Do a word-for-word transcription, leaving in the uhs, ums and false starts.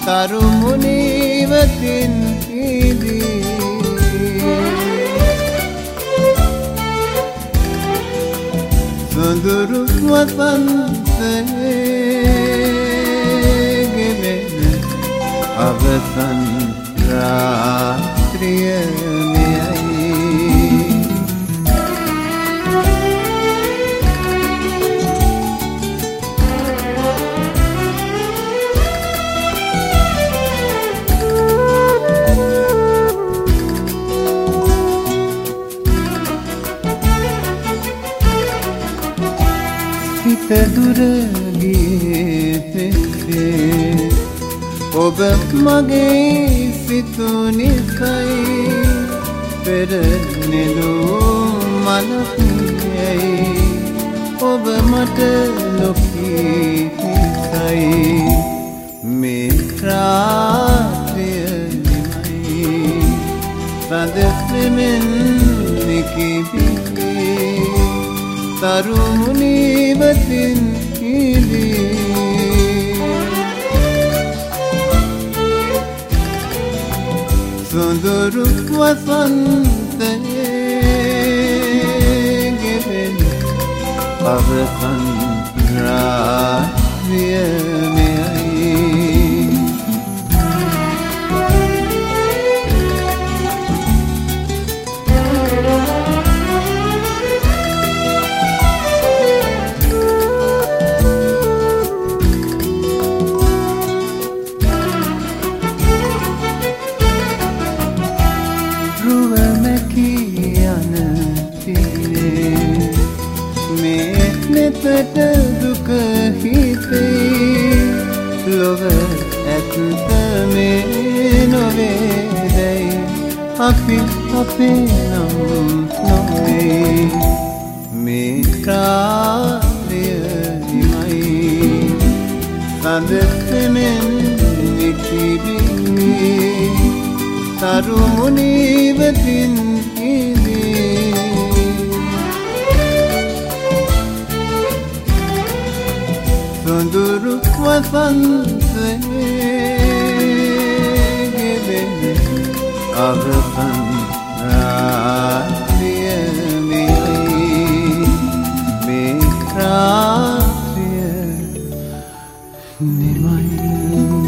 තරුමුණීවතින් ඉදී සොඳුරු වසන්තයේ ගෙවෙන අවසන් රාත්‍රිය මෙයයි හිත දුර ගියේ පෙත්තේ ඔබ මගේ සිතුනිකයි පෙර නෙළුම් මලක් යයි ඔබ මට ලොකී නිසයි මේ රාත්‍රිය නිමයි සඳ ප්‍රෙමෙන් නිකිබිගේ තරුමුණීවතින් ඉදී සොඳුරු වසන්තයේ ගෙවෙන අවසන් රාත්‍රිය මෙයයි නෙතට දුක හිතේ ලොව ඇත්ත මේ නොවේදැයි අපි අපේ නම් නොවේ මේ කාර්ය හිමයි සඳ පෙමෙන් නිකිබිගේ තරුමුණීවතින් ඉදී සොඳුරු වසන්තයේ ගෙවෙන අවසන් රාත්‍රිය මෙයයි මේ රාත්‍රිය නිමයි